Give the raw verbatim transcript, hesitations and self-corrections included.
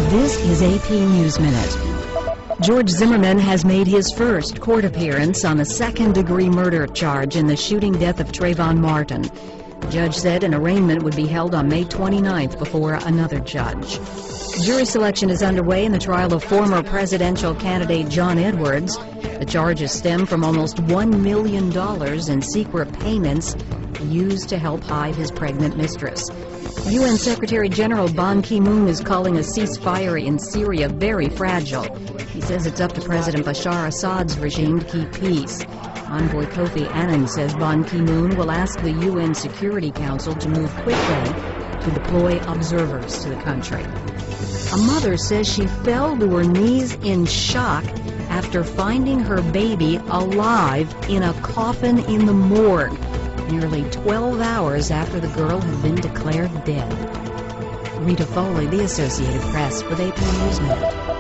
This is A P News Minute. George Zimmerman has made his first court appearance on a second-degree murder charge in the shooting death of Trayvon Martin. The judge said an arraignment would be held on May twenty-ninth before another judge. Jury selection is underway in the trial of former presidential candidate John Edwards. The charges stem from almost one million dollars in secret payments used to help hide his pregnant mistress. U N Secretary General Ban Ki-moon is calling a ceasefire in Syria very fragile. He says it's up to President Bashar Assad's regime to keep peace. Envoy Kofi Annan says Ban Ki-moon will ask the U N Security Council to move quickly to deploy observers to the country. A mother says she fell to her knees in shock after finding her baby alive in a coffin in the morgue, nearly twelve hours after the girl had been declared dead. Rita Foley, The Associated Press, with A P News Minute.